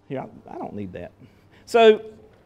Here, I don't need that. So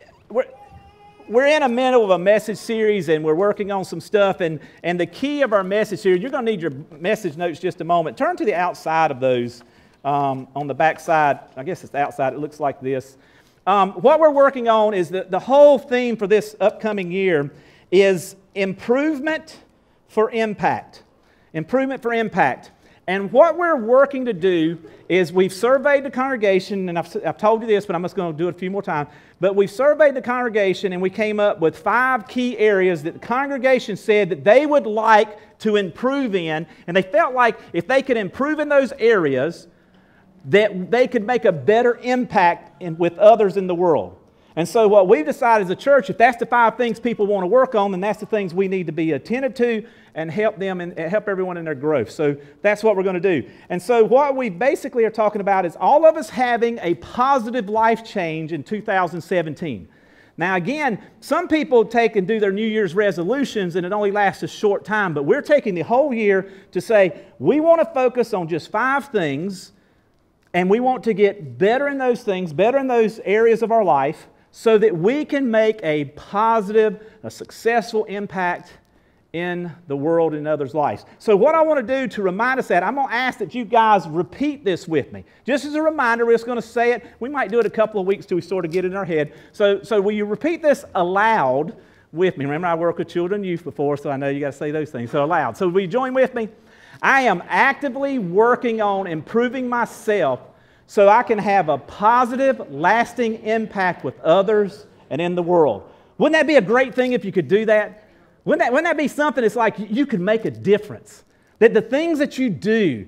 we're in the middle of a message series, and we're working on some stuff. And the key of our message series, you're going to need your message notes just a moment. Turn to the outside of those on the back side. I guess it's the outside. It looks like this. What we're working on is the whole theme for this upcoming year is improvement for impact. Improvement for impact. And what we're working to do is we've surveyed the congregation, and I've told you this, but I'm just going to do it a few more times. But we've surveyed the congregation, and we came up with 5 key areas that the congregation said that they would like to improve in, and they felt like if they could improve in those areas, that they could make a better impact with others in the world. And so what we've decided as a church, if that's the 5 things people want to work on, then that's the things we need to be attentive to and help them and help everyone in their growth. So that's what we're going to do. And so what we basically are talking about is all of us having a positive life change in 2017. Now again, some people take and do their New Year's resolutions and it only lasts a short time, but we're taking the whole year to say we want to focus on just 5 things, and we want to get better in those things, better in those areas of our life, so that we can make a positive, a successful impact in the world and others' lives. So what I want to do to remind us that, I'm going to ask that you guys repeat this with me. Just as a reminder, we're just going to say it. We might do it a couple of weeks till we sort of get it in our head. So will you repeat this aloud with me? Remember, I worked with children and youth before, so I know you got to say those things. So aloud. So will you join with me? I am actively working on improving myself so I can have a positive, lasting impact with others and in the world. Wouldn't that be a great thing if you could do that? Wouldn't that be something that's like you could make a difference? That the things that you do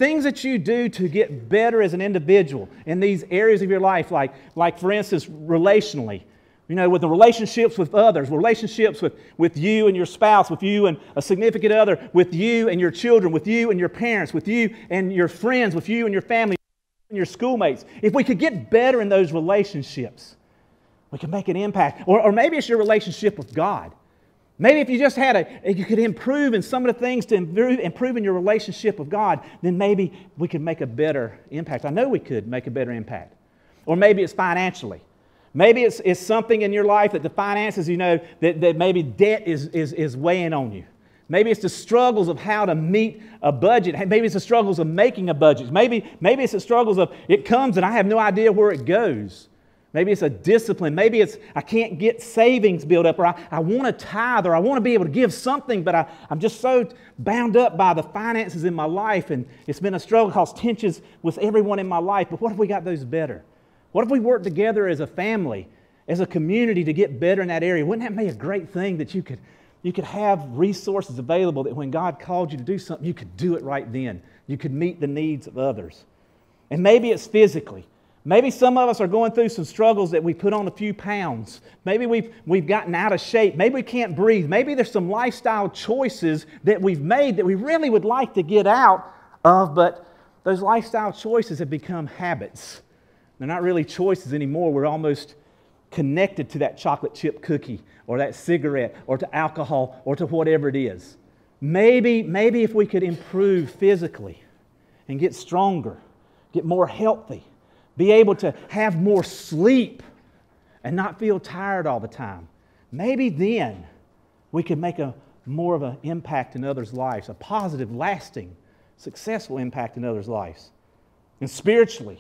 to get better as an individual in these areas of your life, like for instance, relationally, with the relationships with others, relationships with you and your spouse, with you and a significant other, with you and your children, with you and your parents, with you and your friends, with you and your family, and your schoolmates. If we could get better in those relationships, we could make an impact. Or maybe it's your relationship with God. Maybe if you just you could improve in some of the things to improve in your relationship with God, then maybe we could make a better impact. I know we could make a better impact. Or maybe it's financially. Maybe it's something in your life that the finances, that maybe debt is weighing on you. Maybe it's the struggles of how to meet a budget. Maybe it's the struggles of making a budget. Maybe it's the struggles of it comes and I have no idea where it goes. Maybe it's a discipline. Maybe it's I can't get savings built up, or I want to tithe, or I want to be able to give something, but I'm just so bound up by the finances in my life, and it's been a struggle, cause tensions with everyone in my life. But what if we got those better? What if we worked together as a family, as a community to get better in that area? Wouldn't that be a great thing that you could have resources available that when God called you to do something, you could do it right then. You could meet the needs of others. And maybe it's physically. Maybe some of us are going through some struggles that we put on a few pounds. Maybe we've gotten out of shape. Maybe we can't breathe. Maybe there's some lifestyle choices that we've made that we really would like to get out of, but those lifestyle choices have become habits. They're not really choices anymore. We're almost connected to that chocolate chip cookie or that cigarette or to alcohol or to whatever it is. Maybe if we could improve physically and get stronger, get more healthy, be able to have more sleep and not feel tired all the time. Maybe then we could make more of an impact in others' lives, a positive, lasting, successful impact in others' lives. And spiritually,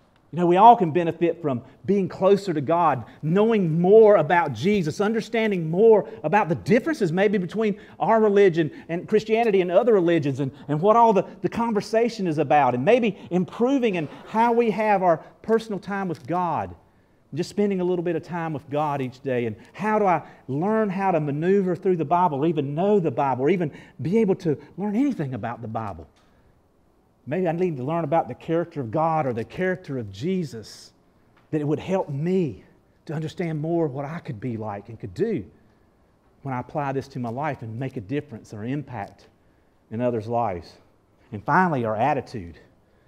we all can benefit from being closer to God, knowing more about Jesus, understanding more about the differences maybe between our religion and Christianity and other religions, and what all the conversation is about, and maybe improving in how we have our personal time with God, just spending a little bit of time with God each day, and how do I learn how to maneuver through the Bible, or even know the Bible, or even be able to learn anything about the Bible. Maybe I need to learn about the character of God or the character of Jesus, that it would help me to understand more what I could be like and could do when I apply this to my life and make a difference or impact in others' lives. And finally, our attitude.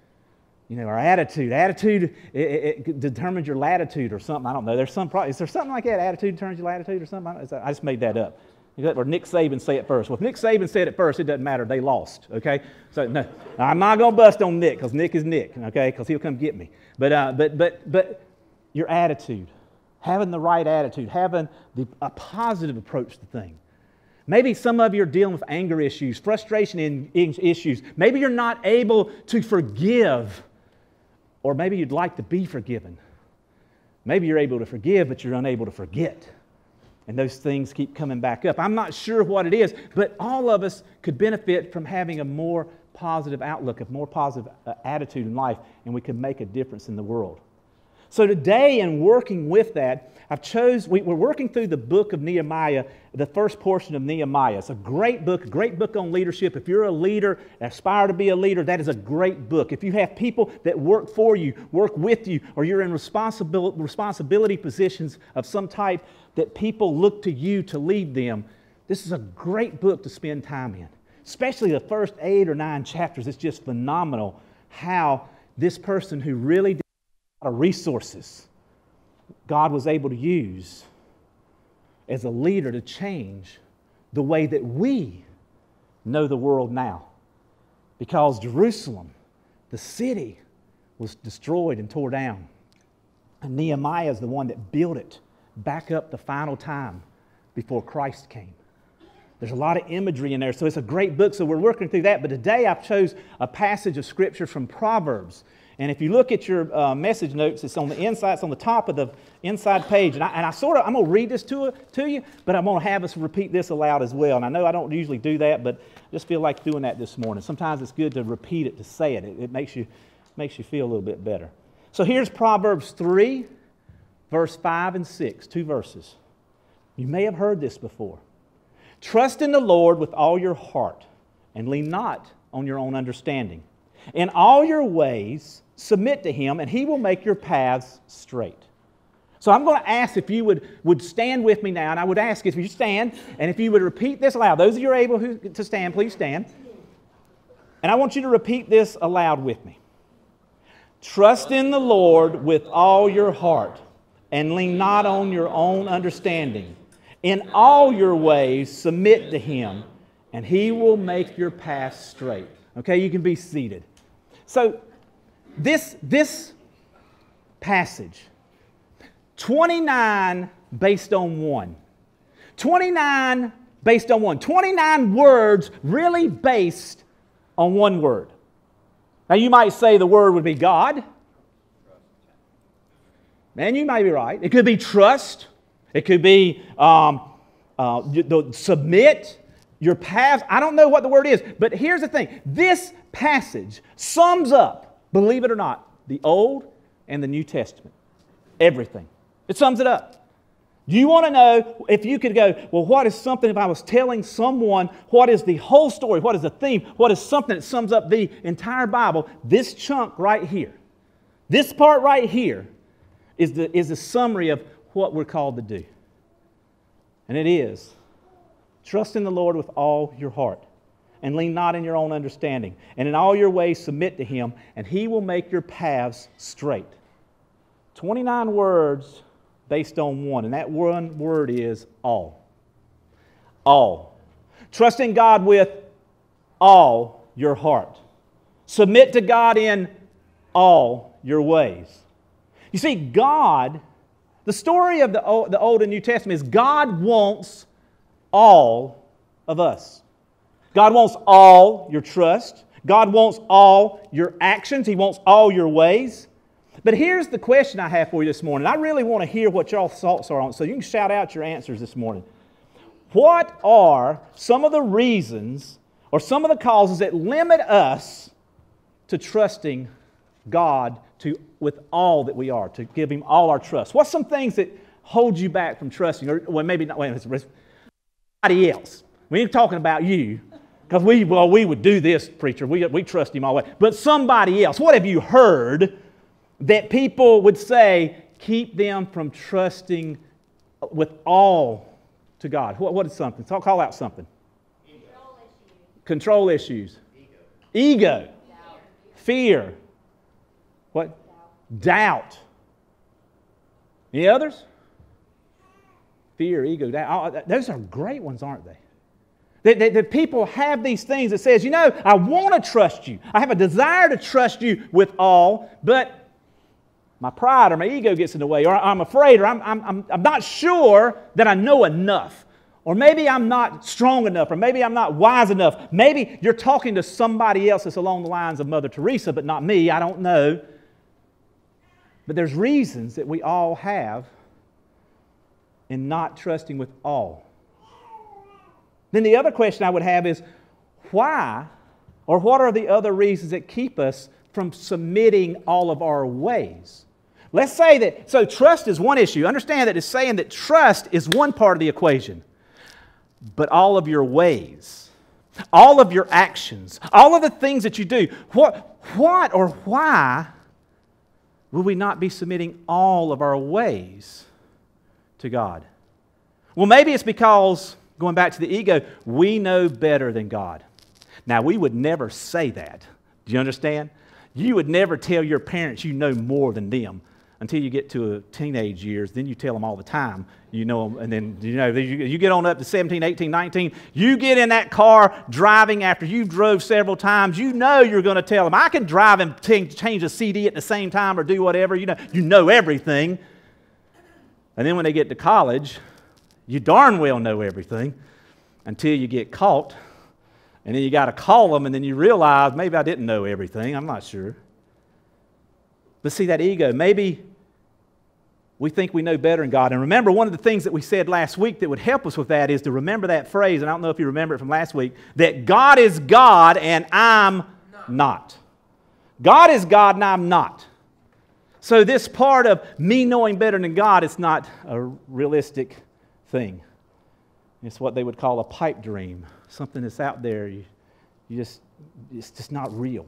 Our attitude. Attitude, it determines your latitude or something. I don't know. Is there something like that? Attitude determines your latitude or something? I just made that up. Or Nick Saban say it first. Well, if Nick Saban said it first, it doesn't matter. They lost, okay? So I'm not going to bust on Nick, because Nick is Nick, okay? Because he'll come get me. But your attitude, having the right attitude, having a positive approach to things. Maybe some of you are dealing with anger issues, frustration issues. Maybe you're not able to forgive, or maybe you'd like to be forgiven. Maybe you're able to forgive, but you're unable to forget. And those things keep coming back up. I'm not sure what it is, but all of us could benefit from having a more positive outlook, a more positive attitude in life, and we could make a difference in the world. So today, in working with that, we're working through the book of Nehemiah, the first portion of Nehemiah. It's a great book on leadership. If you're a leader, aspire to be a leader, that is a great book. If you have people that work for you, work with you, or you're in responsibility positions of some type that people look to you to lead them, this is a great book to spend time in. Especially the first 8 or 9 chapters. It's just phenomenal how this person who really did a lot of resources God was able to use as a leader to change the way that we know the world now. Because Jerusalem, the city, was destroyed and tore down. And Nehemiah is the one that built it back up the final time before Christ came. There's a lot of imagery in there, so it's a great book, so we're working through that. But today I chose a passage of Scripture from Proverbs. And if you look at your message notes, it's on the inside, it's on the top of the inside page. And I'm going to read this to you, but I'm going to have us repeat this aloud as well. And I know I don't usually do that, but I just feel like doing that this morning. Sometimes it's good to repeat it, to say it. It makes you feel a little bit better. So here's Proverbs 3, verse 5 and 6, 2 verses. You may have heard this before. Trust in the Lord with all your heart, and lean not on your own understanding. In all your ways, submit to Him, and He will make your paths straight. So I'm going to ask if you would stand with me now, and I would ask if you stand, and if you would repeat this aloud. Those of you who are able to stand, please stand. And I want you to repeat this aloud with me. Trust in the Lord with all your heart, and lean not on your own understanding. In all your ways, submit to Him, and He will make your path straight. Okay, you can be seated. So, this passage, 29 based on 1. 29 based on 1. 29 words really based on one word. Now, you might say the word would be God. And you may be right. It could be trust. It could be submit, your paths. I don't know what the word is, but here's the thing. This passage sums up, believe it or not, the Old and the New Testament. Everything. It sums it up. Do you want to know if you could go, well, what is something, if I was telling someone what is the whole story, what is the theme, what is something that sums up the entire Bible, this chunk right here, this part right here is the summary of what we're called to do. And it is, trust in the Lord with all your heart, and lean not in your own understanding. And in all your ways submit to Him, and He will make your paths straight. 29 words based on one, and that one word is all. All. Trust in God with all your heart. Submit to God in all your ways. You see, God, the story of the Old and New Testament is God wants all of us. God wants all your trust. God wants all your actions. He wants all your ways. But here's the question I have for you this morning. I really want to hear what y'all's thoughts are on it, so you can shout out your answers this morning. What are some of the reasons or some of the causes that limit us to trusting God with all that we are, to give Him all our trust? What's some things that hold you back from trusting? Or well, maybe not. Wait a minute, somebody else. We ain't talking about you, because we would do this, preacher. We trust Him all the way. But somebody else. What have you heard that people would say keep them from trusting with all to God? What is something? Call out something. Control issues. Ego. Fear. What? Doubt. Any others? Fear, ego, doubt. Those are great ones, aren't they? That people have these things that says, I want to trust you. I have a desire to trust you with all, but my pride or my ego gets in the way, or I'm afraid, or I'm not sure that I know enough. Or maybe I'm not strong enough, or maybe I'm not wise enough. Maybe you're talking to somebody else that's along the lines of Mother Teresa, but not me. I don't know. But there's reasons that we all have in not trusting with all. Then the other question I would have is, why, or what are the other reasons that keep us from submitting all of our ways? Let's say that, so trust is one issue. Understand that it's saying that trust is one part of the equation. But all of your ways, all of your actions, all of the things that you do, what or why will we not be submitting all of our ways to God? Well, maybe it's because, going back to the ego, we know better than God. Now, we would never say that. Do you understand? You would never tell your parents you know more than them until you get to teenage years. Then you tell them all the time, you know them. And then, you get on up to 17, 18, 19. You get in that car driving after you drove several times. You know you're going to tell them, I can drive and change a CD at the same time or do whatever. You know everything. And then when they get to college, you darn well know everything until you get caught. And then you got to call them, and then you realize, maybe I didn't know everything. I'm not sure. But see, that ego, maybe we think we know better than God. And remember, one of the things that we said last week that would help us with that is to remember that phrase, and I don't know if you remember it from last week, that God is God and I'm not. God is God and I'm not. So this part of me knowing better than God is not a realistic thing. It's what they would call a pipe dream, something that's out there. It's just not real.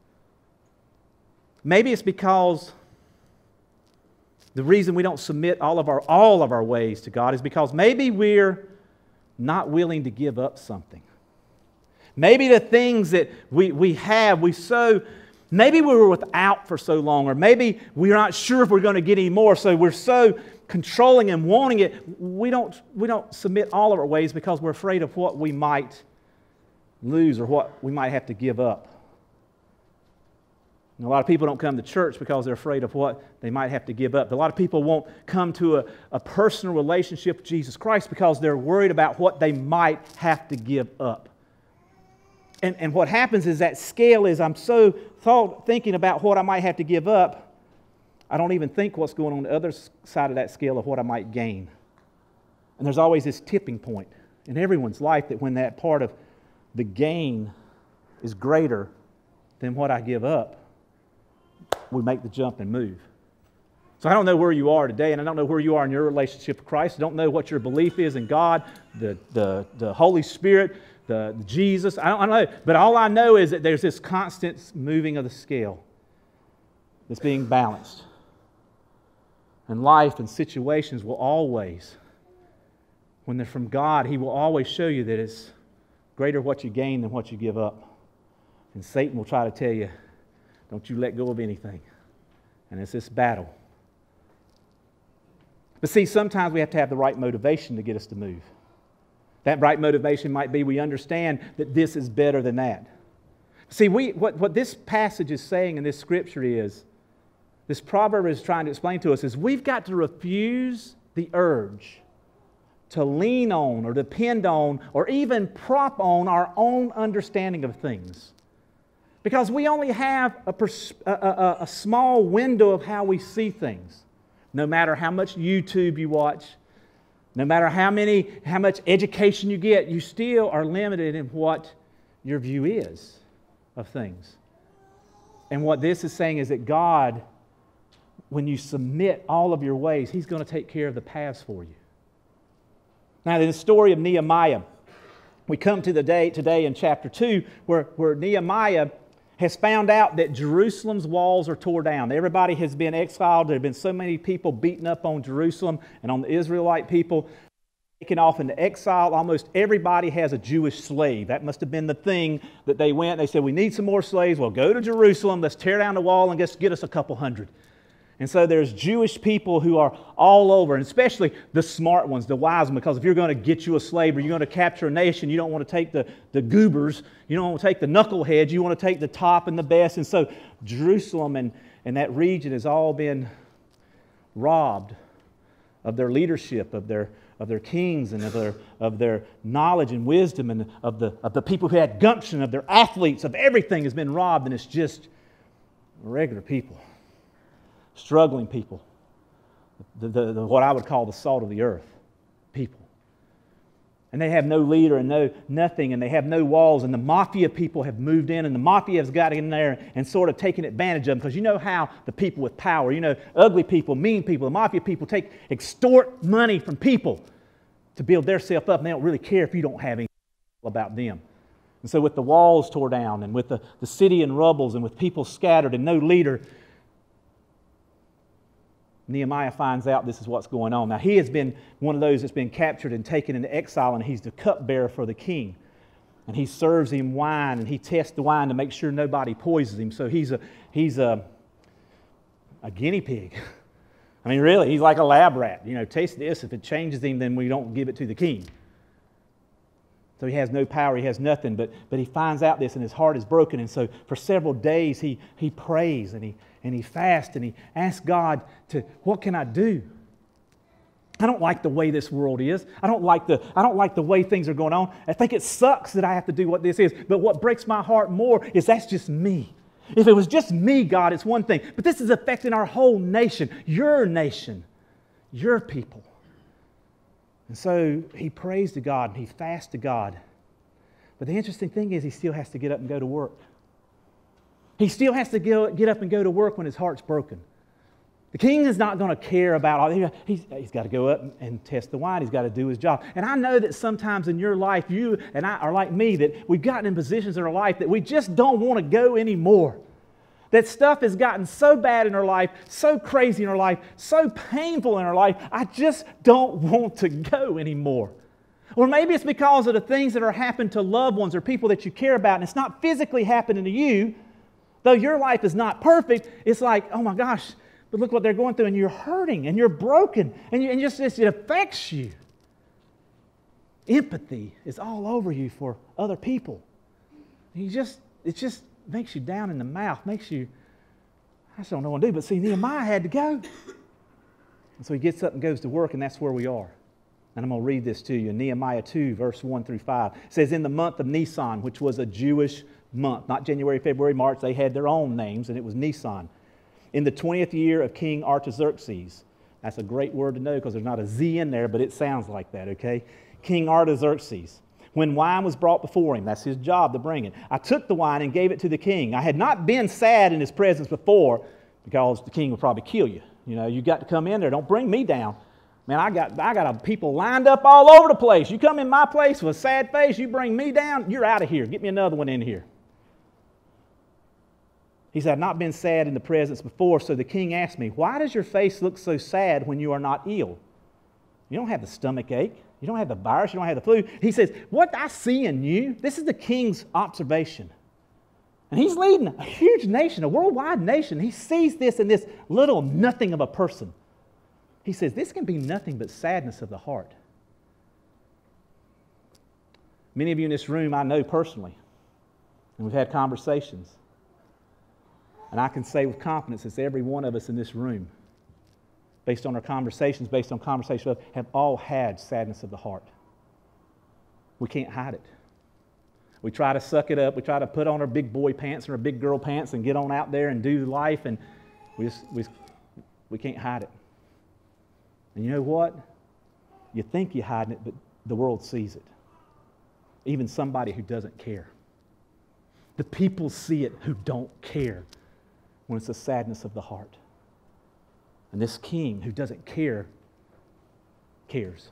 Maybe it's because the reason we don't submit all of our ways to God is because maybe we're not willing to give up something. Maybe the things that we have, maybe we were without for so long, or maybe we're not sure if we're going to get any more, so we're so controlling and wanting it, we don't submit all of our ways because we're afraid of what we might lose or what we might have to give up. And a lot of people don't come to church because they're afraid of what they might have to give up. A lot of people won't come to a personal relationship with Jesus Christ because they're worried about what they might have to give up. And what happens is that scale is, I'm so thinking about what I might have to give up, I don't even think what's going on the other side of that scale of what I might gain. And there's always this tipping point in everyone's life that when that part of the gain is greater than what I give up, we make the jump and move. So I don't know where you are today, and I don't know where you are in your relationship with Christ. I don't know what your belief is in God, the Holy Spirit, the Jesus. I don't know. But all I know is that there's this constant moving of the scale that's being balanced. And life and situations will always, when they're from God, He will always show you that it's greater what you gain than what you give up. And Satan will try to tell you, don't you let go of anything. And it's this battle. But see, sometimes we have to have the right motivation to get us to move. That right motivation might be we understand that this is better than that. See, what this passage is saying in this scripture is, this proverb is trying to explain to us, is we've got to refuse the urge to lean on or depend on or even prop on our own understanding of things. Because we only have a small window of how we see things. No matter how much YouTube you watch, no matter how much education you get, you still are limited in what your view is of things. And what this is saying is that God, when you submit all of your ways, He's going to take care of the paths for you. Now, in the story of Nehemiah, we come to the day today in chapter 2 where Nehemiah has found out that Jerusalem's walls are torn down. Everybody has been exiled. There have been so many people beaten up on Jerusalem and on the Israelite people, taken off into exile. Almost everybody has a Jewish slave. That must have been the thing that they went. They said, we need some more slaves. Well, go to Jerusalem. Let's tear down the wall and just get us a couple hundred. And so there's Jewish people who are all over, and especially the smart ones, the wise ones, because if you're going to get you a slave or you're going to capture a nation, you don't want to take the goobers, you don't want to take the knuckleheads, you want to take the top and the best. And so Jerusalem and that region has all been robbed of their leadership, of their kings, and of their knowledge and wisdom, and of the people who had gumption, of their athletes, of everything has been robbed, and it's just regular people, struggling people, what I would call the salt of the earth people. And they have no leader and nothing, and they have no walls, and the mafia people have moved in, and the mafia has got in there and sort of taken advantage of them, because you know how the people with power, ugly people, mean people, the mafia people extort money from people to build themselves up, and they don't really care if you don't have anything about them. And so with the walls tore down, and with the city in rubbles, and with people scattered and no leader, Nehemiah finds out this is what's going on. Now, he has been one of those that's been captured and taken into exile, and he's the cupbearer for the king. And he serves him wine, and he tests the wine to make sure nobody poisons him. So he's a guinea pig. I mean, really, he's like a lab rat. Taste this. If it changes him, then we don't give it to the king. So he has no power, he has nothing, but he finds out this, and his heart is broken. And so for several days he prays and he fasts and he asks God what can I do? I don't like the way this world is. I don't like the way things are going on. I think it sucks that I have to do what this is. But what breaks my heart more is that's just me. If it was just me, God, it's one thing. But this is affecting our whole nation, your people. And so he prays to God and he fasts to God. But the interesting thing is he still has to get up and go to work. He still has to get up and go to work when his heart's broken. The king is not going to care about all. He's got to go up and test the wine. He's got to do his job. And I know that sometimes in your life, you and I are like me, that we've gotten in positions in our life that we just don't want to go anymore. That stuff has gotten so bad in our life, so crazy in our life, so painful in our life, I just don't want to go anymore. Or maybe it's because of the things that are happening to loved ones or people that you care about, and it's not physically happening to you. Though your life is not perfect, it's like, oh my gosh, but look what they're going through, and you're hurting, and you're broken, and it affects you. Empathy is all over you for other people. It just makes you down in the mouth, I just don't know what to do. But see, Nehemiah had to go. And so he gets up and goes to work, and that's where we are. And I'm going to read this to you in Nehemiah 2, verse 1 through 5. It says, in the month of Nisan, which was a Jewish month, not January, February, March, they had their own names, and it was Nisan. In the 20th year of King Artaxerxes. That's a great word to know because there's not a Z in there, but it sounds like that, okay? King Artaxerxes. When wine was brought before him, that's his job to bring it. I took the wine and gave it to the king. I had not been sad in his presence before because the king would probably kill you. You got to come in there. Don't bring me down. Man, I got people lined up all over the place. You come in my place with a sad face, you bring me down, you're out of here. Get me another one in here. He said, I've not been sad in the presence before. So the king asked me, why does your face look so sad when you are not ill? You don't have the stomach ache. You don't have the virus. You don't have the flu. He says, what I see in you, this is the king's observation. And he's leading a huge nation, a worldwide nation. He sees this in this little nothing of a person. He says, this can be nothing but sadness of the heart. Many of you in this room I know personally, and we've had conversations. And I can say with confidence it's every one of us in this room, based on our conversations, have all had sadness of the heart. We can't hide it. We try to suck it up. We try to put on our big boy pants and our big girl pants and get on out there and do life, and we can't hide it. And you know what? You think you're hiding it, but the world sees it. Even somebody who doesn't care. The people see it who don't care when it's a sadness of the heart. And this king who doesn't care, cares.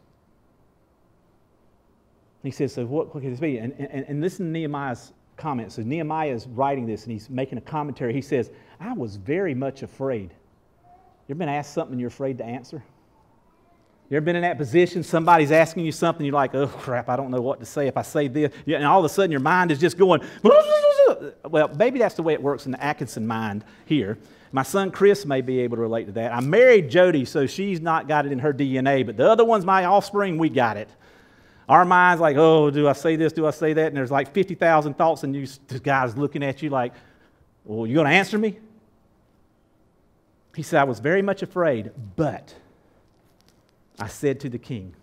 He says, so what could this be? And listen to Nehemiah's comments. So Nehemiah is writing this and he's making a commentary. He says, I was very much afraid. You ever been asked something you're afraid to answer? You ever been in that position? Somebody's asking you something, you're like, oh crap, I don't know what to say if I say this. And all of a sudden your mind is just going, well, maybe that's the way it works in the Atkinson mind here. My son Chris may be able to relate to that. I married Jody, so she's not got it in her DNA, but the other one's my offspring, we got it. Our mind's like, oh, do I say this, do I say that? And there's like 50,000 thoughts, and the guy's looking at you like, well, you going to answer me? He said, I was very much afraid, but I said to the king,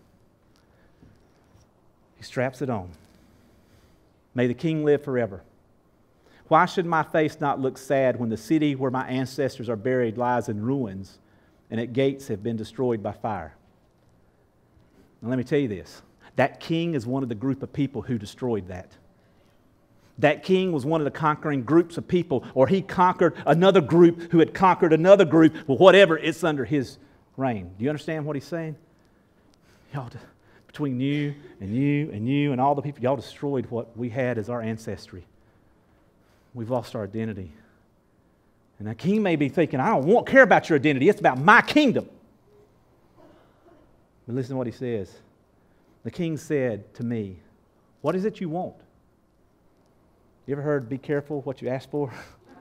he straps it on, may the king live forever. Why should my face not look sad when the city where my ancestors are buried lies in ruins and its gates have been destroyed by fire? Now let me tell you this. That king is one of the group of people who destroyed that. That king was one of the conquering groups of people, or he conquered another group who had conquered another group. Well, whatever, it's under his reign. Do you understand what he's saying? Y'all, between you and you and you and all the people, y'all destroyed what we had as our ancestry. We've lost our identity. And the king may be thinking, I don't care about your identity. It's about my kingdom. But listen to what he says. The king said to me, what is it you want? You ever heard, be careful what you ask for?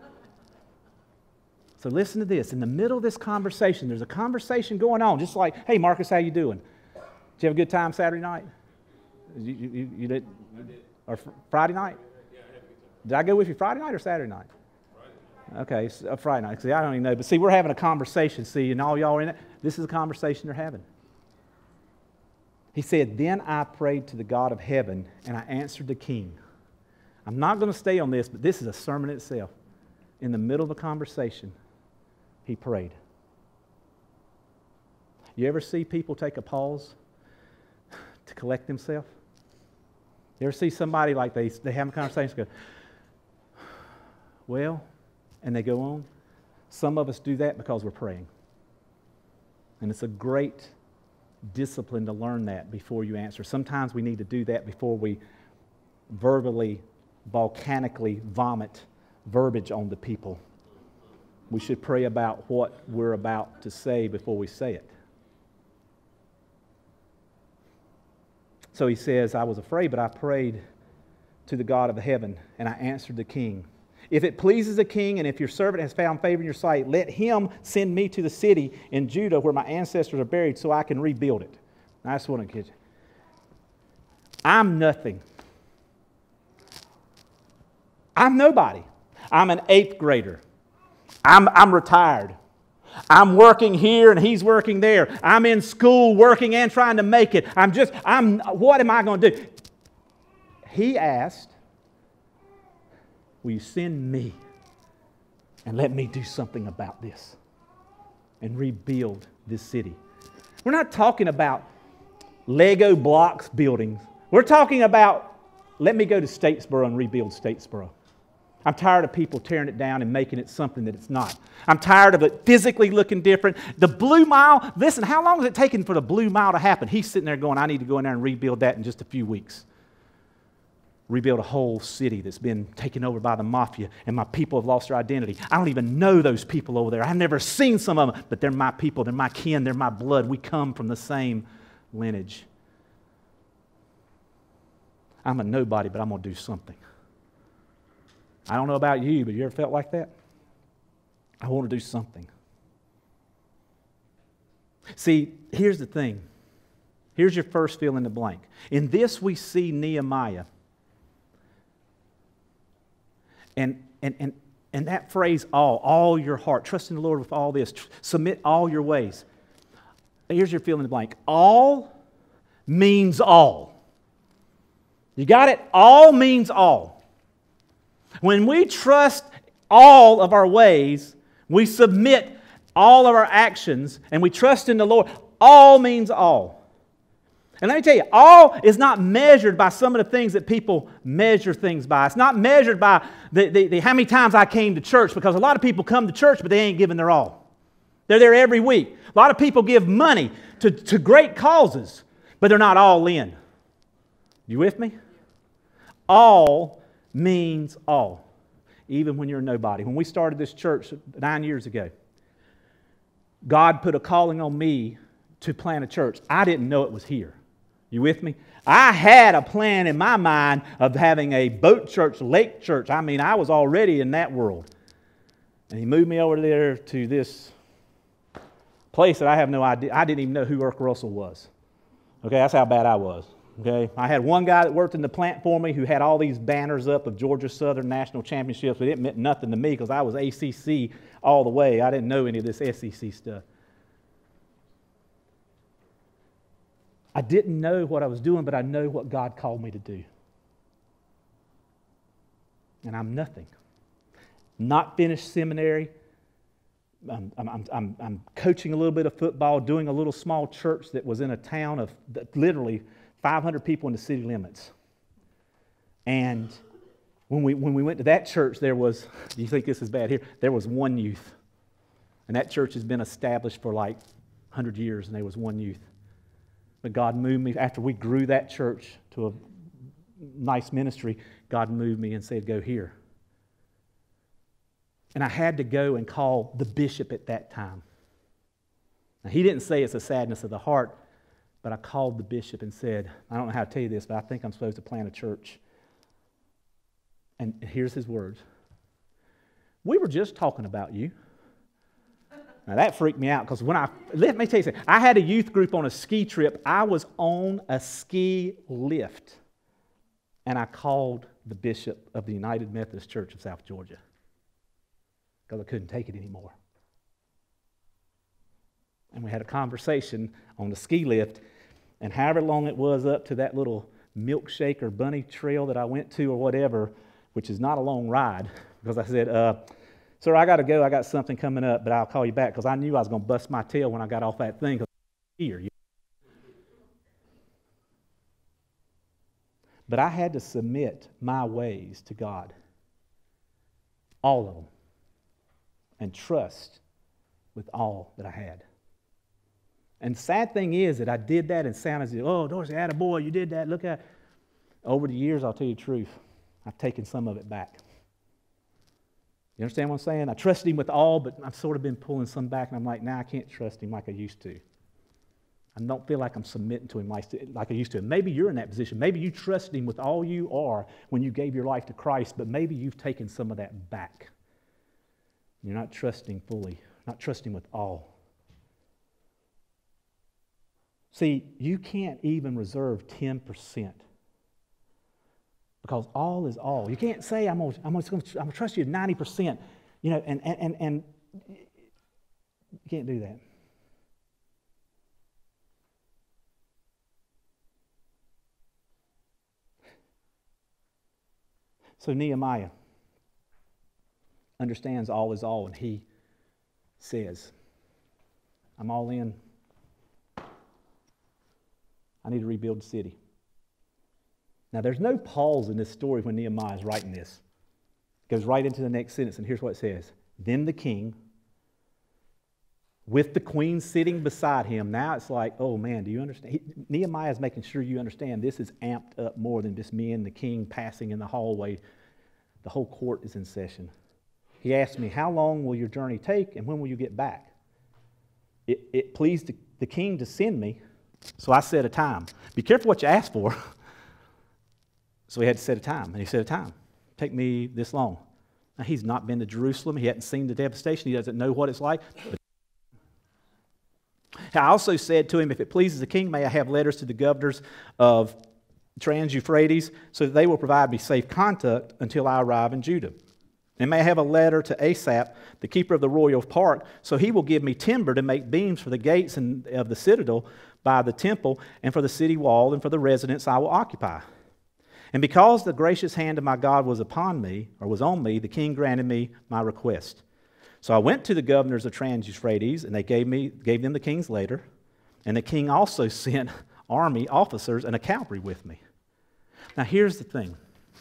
So listen to this. In the middle of this conversation, there's a conversation going on, just like, hey, Marcus, how you doing? Did you have a good time Saturday night? You did? I did. Or Friday night? Yeah, I had a good time. Did I go with you Friday night or Saturday night? Friday. Okay, so, Friday night. See, I don't even know. But see, we're having a conversation, see, and all y'all are in it. This is a conversation they're having. He said, then I prayed to the God of heaven, and I answered the king. I'm not going to stay on this, but this is a sermon itself. In the middle of a conversation, he prayed. You ever see people take a pause to collect themselves? You ever see somebody like they have a conversation and go, well, and they go on? Some of us do that because we're praying. And it's a great discipline to learn that before you answer. Sometimes we need to do that before we verbally, volcanically vomit verbiage on the people. We should pray about what we're about to say before we say it. So he says, I was afraid, but I prayed to the God of the heaven, and I answered the king. If it pleases the king, and if your servant has found favor in your sight, let him send me to the city in Judah where my ancestors are buried so I can rebuild it. Now, I just want to get you. I'm nothing. I'm nobody. I'm an 8th grader. I'm retired. I'm working here and he's working there. I'm in school working and trying to make it. What am I going to do? He asked, will you send me and let me do something about this and rebuild this city? We're not talking about Lego blocks buildings. We're talking about, let me go to Statesboro and rebuild Statesboro. I'm tired of people tearing it down and making it something that it's not. I'm tired of it physically looking different. The Blue Mile, listen, how long has it taken for the Blue Mile to happen? He's sitting there going, I need to go in there and rebuild that in just a few weeks. Rebuild a whole city that's been taken over by the mafia, and my people have lost their identity. I don't even know those people over there. I've never seen some of them, but they're my people, they're my kin, they're my blood. We come from the same lineage. I'm a nobody, but I'm going to do something. I don't know about you, but you ever felt like that? I want to do something. See, here's the thing. Here's your first fill in the blank. In this we see Nehemiah. And that phrase, all your heart, trust in the Lord with all this, submit all your ways. Here's your fill in the blank. All means all. You got it? All means all. When we trust all of our ways, we submit all of our actions, and we trust in the Lord, all means all. And let me tell you, all is not measured by some of the things that people measure things by. It's not measured by the how many times I came to church, because a lot of people come to church, but they ain't giving their all. They're there every week. A lot of people give money to great causes, but they're not all in. You with me? All means all, even when you're nobody. When we started this church 9 years ago, God put a calling on me to plant a church. I didn't know it was here. You with me? I had a plan in my mind of having a boat church, lake church. I mean, I was already in that world. And He moved me over there to this place that I have no idea. I didn't even know who Irk Russell was. Okay, that's how bad I was. Okay, I had one guy that worked in the plant for me who had all these banners up of Georgia Southern National Championships, but it meant nothing to me because I was ACC all the way. I didn't know any of this SEC stuff. I didn't know what I was doing, but I know what God called me to do. And I'm nothing. Not finished seminary. I'm coaching a little bit of football, doing a little small church that was in a town of literally 500 people in the city limits. And when we went to that church, there was, do you think this is bad here? There was one youth. And that church has been established for like 100 years, and there was one youth. But God moved me, after we grew that church to a nice ministry, God moved me and said, go here. And I had to go and call the bishop at that time. Now, he didn't say it's a sadness of the heart, but I called the bishop and said, I don't know how to tell you this, but I think I'm supposed to plant a church. And here's his words. We were just talking about you. Now that freaked me out because let me tell you something. I had a youth group on a ski trip. I was on a ski lift. And I called the bishop of the United Methodist Church of South Georgia because I couldn't take it anymore. And we had a conversation on the ski lift, and however long it was up to that little milkshake or bunny trail that I went to or whatever, which is not a long ride, because I said, sir, I got to go. I got something coming up, but I'll call you back because I knew I was going to bust my tail when I got off that thing. Here. But I had to submit my ways to God, all of them, and trust with all that I had. And the sad thing is that I did that and sounded as, oh, Dorsey, attaboy, you did that, look at it. Over the years, I'll tell you the truth, I've taken some of it back. You understand what I'm saying? I trusted him with all, but I've sort of been pulling some back, and I'm like, nah, I can't trust him like I used to. I don't feel like I'm submitting to him like I used to. And maybe you're in that position. Maybe you trusted him with all you are when you gave your life to Christ, but maybe you've taken some of that back. You're not trusting fully, not trusting with all. See, you can't even reserve 10%. Because all is all. You can't say, I'm going to trust you 90%, you know, and you can't do that. So Nehemiah understands all is all, and he says, I'm all in. I need to rebuild the city. Now, there's no pause in this story when Nehemiah is writing this. It goes right into the next sentence, and here's what it says. Then the king, with the queen sitting beside him, now it's like, oh man, do you understand? Nehemiah is making sure you understand this is amped up more than just me and the king passing in the hallway. The whole court is in session. He asked me, how long will your journey take, and when will you get back? It pleased the king to send me, so I set a time. Be careful what you ask for. So he had to set a time, and he set a time. Take me this long. Now, he's not been to Jerusalem. He hadn't seen the devastation. He doesn't know what it's like. I also said to him, if it pleases the king, may I have letters to the governors of Trans-Euphrates, so that they will provide me safe conduct until I arrive in Judah. And may I have a letter to Asaph, the keeper of the royal park, so he will give me timber to make beams for the gates of the citadel by the temple and for the city wall and for the residence I will occupy. And because the gracious hand of my God was upon me, or was on me, the king granted me my request. So I went to the governors of Trans-Euphrates, and they gave them the king's letter. And the king also sent army officers and a cavalry with me. Now here's the thing.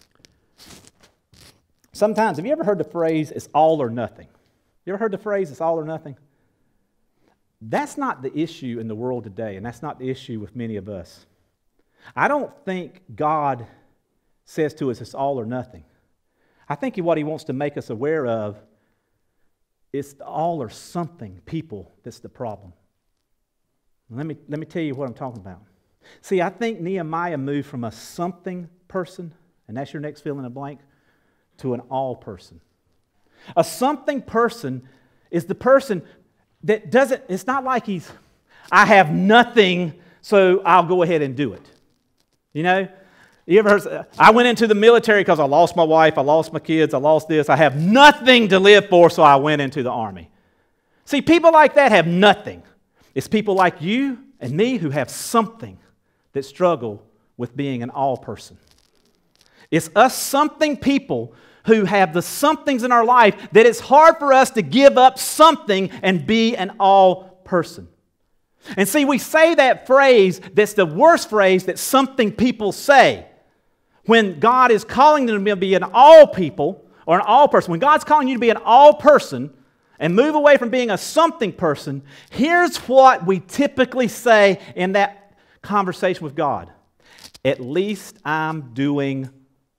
Sometimes, have you ever heard the phrase, it's all or nothing? You ever heard the phrase, it's all or nothing? That's not the issue in the world today, and that's not the issue with many of us. I don't think God says to us, it's all or nothing. I think what he wants to make us aware of is the all or something people that's the problem. Let me tell you what I'm talking about. See, I think Nehemiah moved from a something person, and that's your next fill in the blank, to an all person. A something person is the person that doesn't, it's not like I have nothing, so I'll go ahead and do it. You know? You ever heard, I went into the military because I lost my wife, I lost my kids, I lost this. I have nothing to live for, so I went into the army. See, people like that have nothing. It's people like you and me who have something that struggle with being an all person. It's us something people who have the somethings in our life that it's hard for us to give up something and be an all person. And see, we say that phrase that's the worst phrase that something people say. When God is calling them to be an all people or an all person, when God's calling you to be an all person and move away from being a something person, here's what we typically say in that conversation with God. At least I'm doing.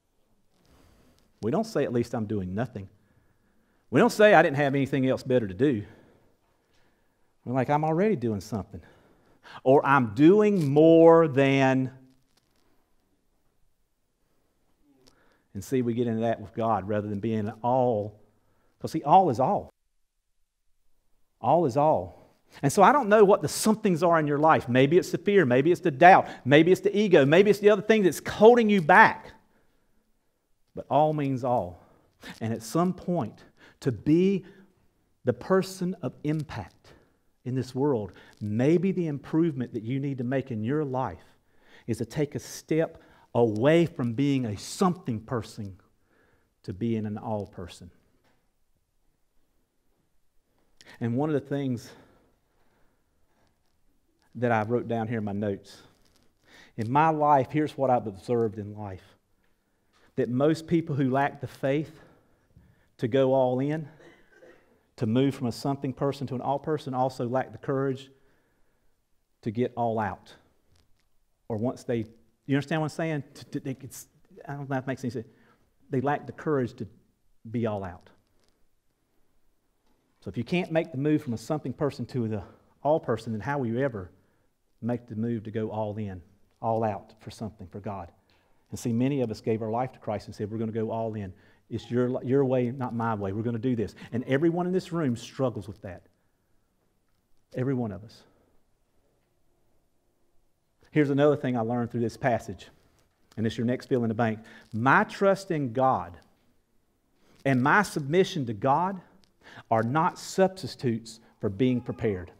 We don't say at least I'm doing nothing. We don't say I didn't have anything else better to do. We're like, I'm already doing something. Or I'm doing more than. And see, we get into that with God rather than being all. Because see, all is all. All is all. And so I don't know what the somethings are in your life. Maybe it's the fear. Maybe it's the doubt. Maybe it's the ego. Maybe it's the other thing that's holding you back. But all means all. And at some point, to be the person of impact in this world, maybe the improvement that you need to make in your life is to take a step away from being a something person to being an all person. And one of the things that I wrote down here in my notes, in my life, here's what I've observed in life. That most people who lack the faith to go all in, to move from a something person to an all person, also lack the courage to get all out. Or once they, you understand what I'm saying? I don't know if it makes any sense. They lack the courage to be all out. So if you can't make the move from a something person to the all person, then how will you ever make the move to go all in, all out for something, for God? And see, many of us gave our life to Christ and said, we're going to go all in. It's your way, not my way. We're going to do this. And everyone in this room struggles with that. Every one of us. Here's another thing I learned through this passage, and it's your next fill in the bank. My trust in God and my submission to God are not substitutes for being prepared.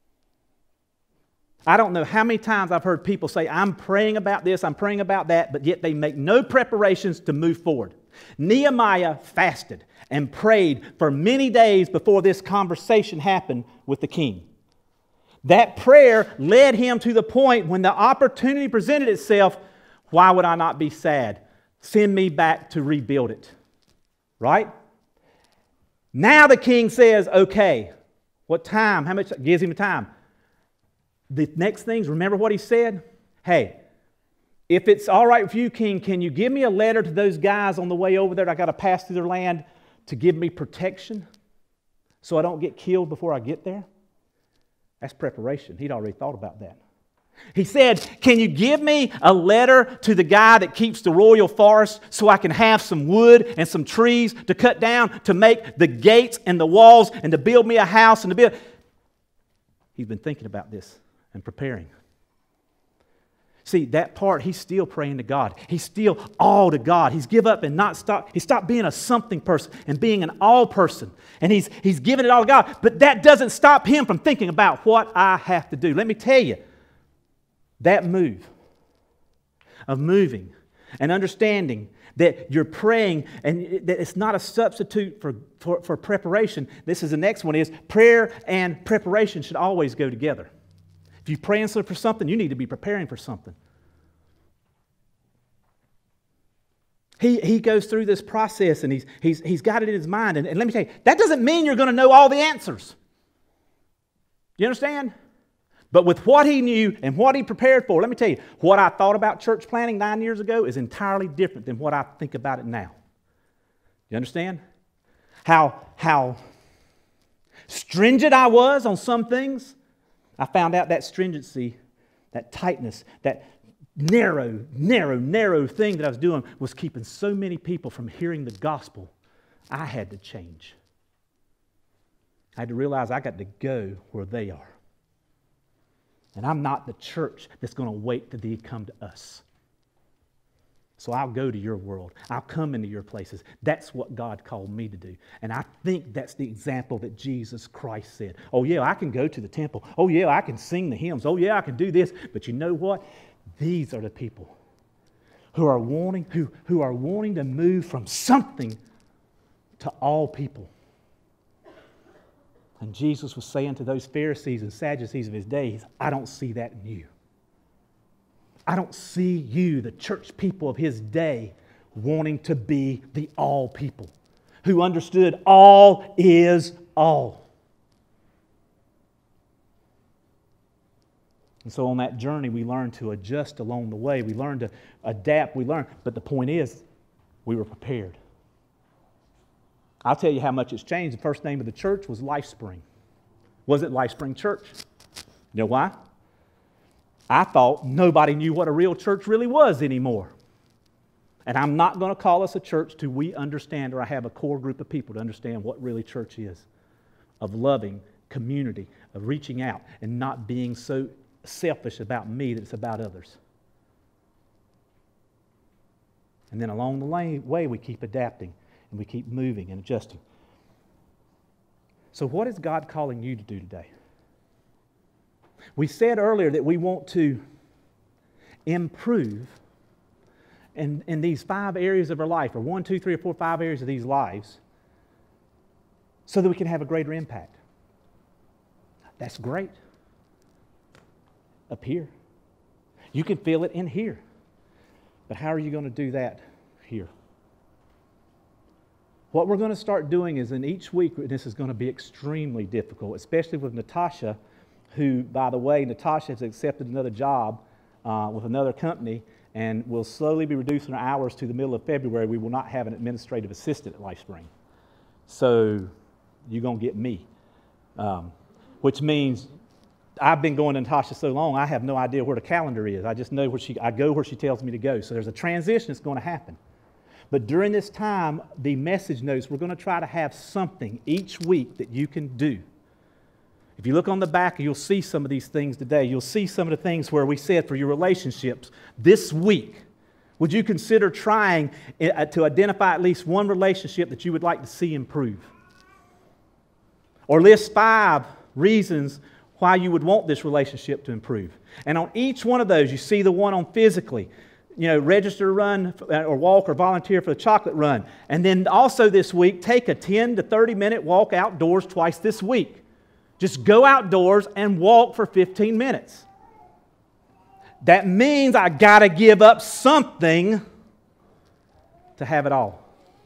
I don't know how many times I've heard people say, I'm praying about this, I'm praying about that, but yet they make no preparations to move forward. Nehemiah fasted and prayed for many days before this conversation happened with the king. That prayer led him to the point when the opportunity presented itself, why would I not be sad? Send me back to rebuild it. Right? Now the king says, okay, what time? How much? Gives him the time. The next things, remember what he said? Hey, if it's all right with you, king, can you give me a letter to those guys on the way over there that I got to pass through their land to give me protection so I don't get killed before I get there? That's preparation. He'd already thought about that. He said, can you give me a letter to the guy that keeps the royal forest so I can have some wood and some trees to cut down to make the gates and the walls and to build me a house and to build... He's been thinking about this and preparing. See, that part, he's still praying to God. He's still all to God. He's give up and not stop. He stopped being a something person and being an all person. And he's given it all to God. But that doesn't stop him from thinking about what I have to do. Let me tell you, that move of moving and understanding that you're praying and that it's not a substitute for preparation. This is the next one is prayer and preparation should always go together. If you're praying for something, you need to be preparing for something. He goes through this process and he's got it in his mind. And let me tell you, that doesn't mean you're going to know all the answers. You understand? But with what he knew and what he prepared for, let me tell you, what I thought about church planting 9 years ago is entirely different than what I think about it now. You understand? How stringent I was on some things. I found out that stringency, that tightness, that narrow thing that I was doing was keeping so many people from hearing the gospel. I had to change. I had to realize I got to go where they are. And I'm not the church that's going to wait till they come to us. So I'll go to your world. I'll come into your places. That's what God called me to do. And I think that's the example that Jesus Christ said. Oh, yeah, I can go to the temple. Oh, yeah, I can sing the hymns. Oh, yeah, I can do this. But you know what? These are the people who are wanting to move from something to all people. And Jesus was saying to those Pharisees and Sadducees of his days, I don't see that in you. I don't see you, the church people of his day, wanting to be the all people, who understood all is all. And so on that journey, we learn to adjust along the way. We learn to adapt. But the point is, we were prepared. I'll tell you how much it's changed. The first name of the church was LifeSpring. Was it LifeSpring Church? You know why? I thought nobody knew what a real church really was anymore. And I'm not going to call us a church till we understand, or I have a core group of people to understand what really church is. Of loving community, of reaching out, and not being so selfish about me that it's about others. And then along the way, we keep adapting, and we keep moving and adjusting. So what is God calling you to do today? We said earlier that we want to improve in these 5 areas of our life, or 1, 2, 3, or 4, 5 areas of these lives, so that we can have a greater impact. That's great. Up here. You can feel it in here. But how are you going to do that here? What we're going to start doing is in each week, this is going to be extremely difficult, especially with Natasha, who, by the way, Natasha has accepted another job with another company, and will slowly be reducing our hours to the middle of February. We will not have an administrative assistant at LifeSpring. So you're going to get me, which means I've been going to Natasha so long, I have no idea where the calendar is. I just know I go where she tells me to go. So there's a transition that's going to happen. But during this time, the message notes, we're going to try to have something each week that you can do. If you look on the back, you'll see some of these things today. You'll see some of the things where we said for your relationships this week, would you consider trying to identify at least one relationship that you would like to see improve? Or list 5 reasons why you would want this relationship to improve. And on each one of those, you see the one on physically, register to run or walk or volunteer for the chocolate run. And then also this week, take a 10 to 30 minute walk outdoors twice this week. Just go outdoors and walk for 15 minutes. That means I got to give up something to have it all.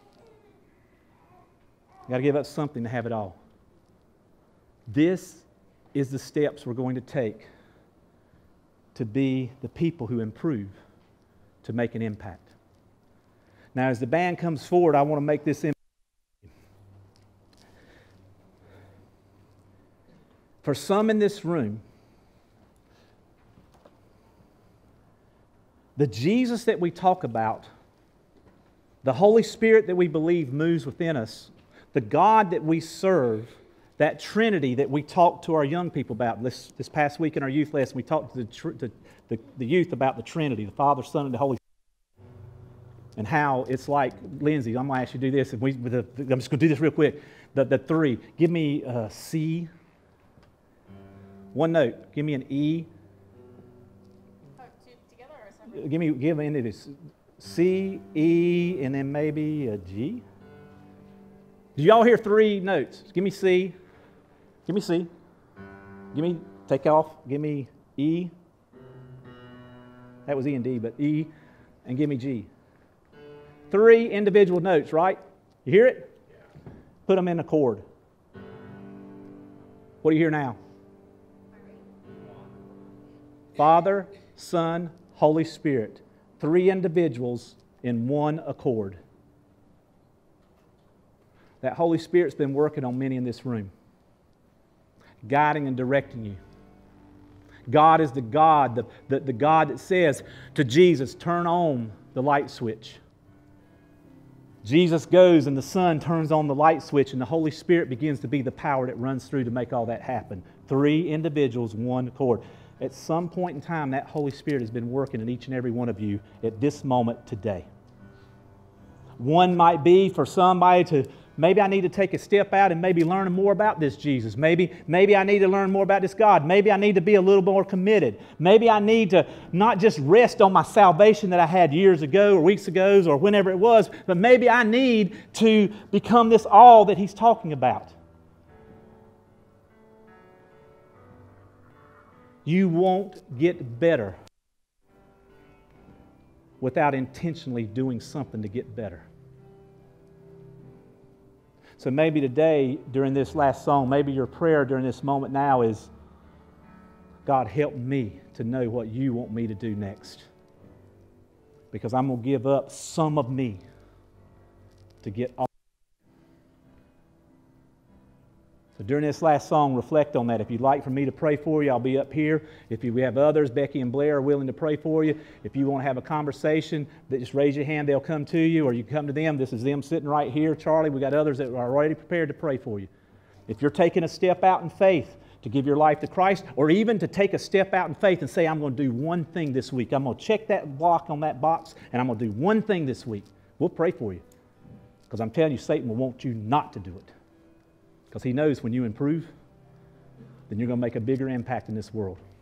I got to give up something to have it all. This is the steps we're going to take to be the people who improve, to make an impact. Now, as the band comes forward, I want to make this impact. For some in this room, the Jesus that we talk about, the Holy Spirit that we believe moves within us, the God that we serve, that Trinity that we talked to our young people about this past week in our youth lesson, we talked to the youth about the Trinity, the Father, Son, and the Holy Spirit, and how it's like, Lindsay, I'm going to ask you to do this. I'm just going to do this real quick. The 3. Give me a C. One note. Give me an E. Oh, 2 together or separate? Give me this. C, E, and then maybe a G. Did y'all hear 3 notes? Give me C. Give me C. Take off. Give me E. That was E and D, but E, and give me G. 3 individual notes, right? You hear it? Put them in a chord. What do you hear now? Father, Son, Holy Spirit. 3 individuals in one accord. That Holy Spirit's been working on many in this room, guiding and directing you. God is the God, the God that says to Jesus, turn on the light switch. Jesus goes and the Son turns on the light switch, and the Holy Spirit begins to be the power that runs through to make all that happen. 3 individuals, one accord. at some point in time, that Holy Spirit has been working in each and every one of you at this moment today. One might be for somebody to, maybe I need to take a step out and maybe learn more about this Jesus. Maybe I need to learn more about this God. Maybe I need to be a little more committed. Maybe I need to not just rest on my salvation that I had years ago or weeks ago or whenever it was, but maybe I need to become this all that He's talking about. You won't get better without intentionally doing something to get better. So maybe today, during this last song, maybe your prayer during this moment now is, God, help me to know what you want me to do next. Because I'm going to give up some of me to get all. So during this last song, reflect on that. If you'd like for me to pray for you, I'll be up here. If we have others, Becky and Blair are willing to pray for you. If you want to have a conversation, just raise your hand, they'll come to you, or you come to them. This is them sitting right here. Charlie, we got others that are already prepared to pray for you. If you're taking a step out in faith to give your life to Christ, or even to take a step out in faith and say, I'm going to do one thing this week. I'm going to check that block on that box, and I'm going to do one thing this week. We'll pray for you. Because I'm telling you, Satan will want you not to do it. Because he knows when you improve, then you're going to make a bigger impact in this world.